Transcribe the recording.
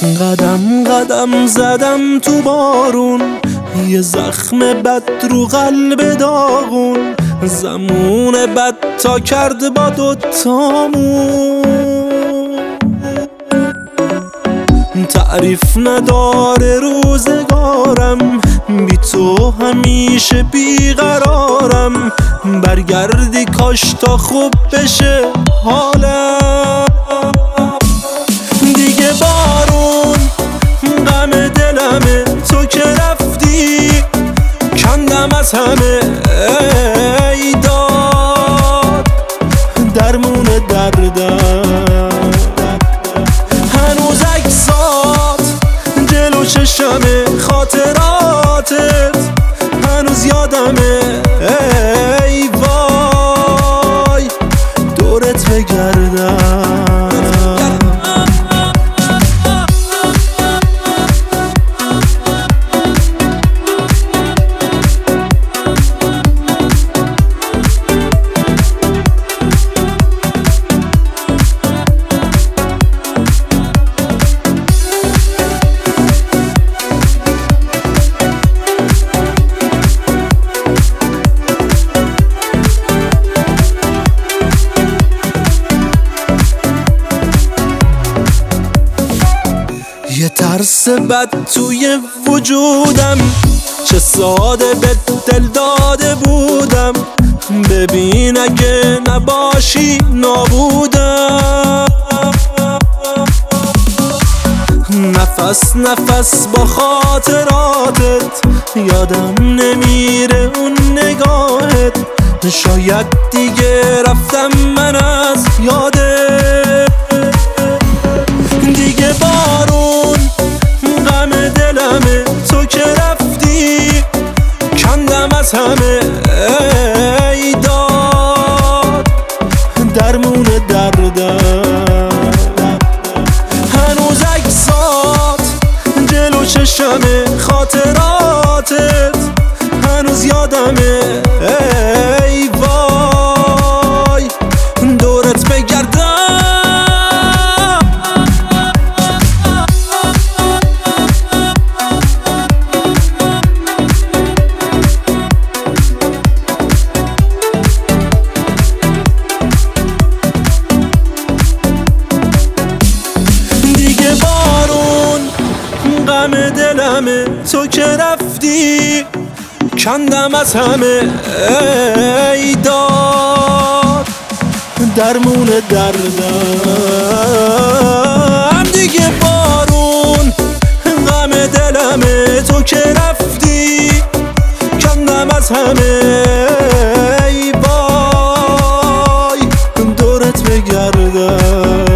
قدم قدم زدم تو بارون، یه زخم بد رو قلب داغون، زمون بد تا کرد با دوتامون. تعریف نداره روزگارم، بی تو همیشه بیقرارم. برگردی کاش تا خوب بشه حالم. دیگه بارون غم دلمه، تو که رفتی کندم از همه ای داد درمون دردم. هنوز عکسات جلو چشمه، خاطراتت هنوز یادمه ای وای دورت بگردم. یه ترس بد توی وجودم، چه ساده به دل داده بودم. ببین اگه نباشی نابودم. نفس نفس با خاطراتت، یادم نمیره اون نگاهت. شاید دیگه رفتم من از یادت. دیگه بارون غم دلمه، تو که رفتی کندم از همه ای داد درمون دردم. هنوز عکسات جلو چشمه، خاطراتت هنوز یادمه ای وای دورت بگردم. غم دلمه، تو که رفتی کندم از همه ای داد درمون دردم. دیگه بارون غم دلمه، تو که رفتی کندم از همه ای وای دورت بگردم.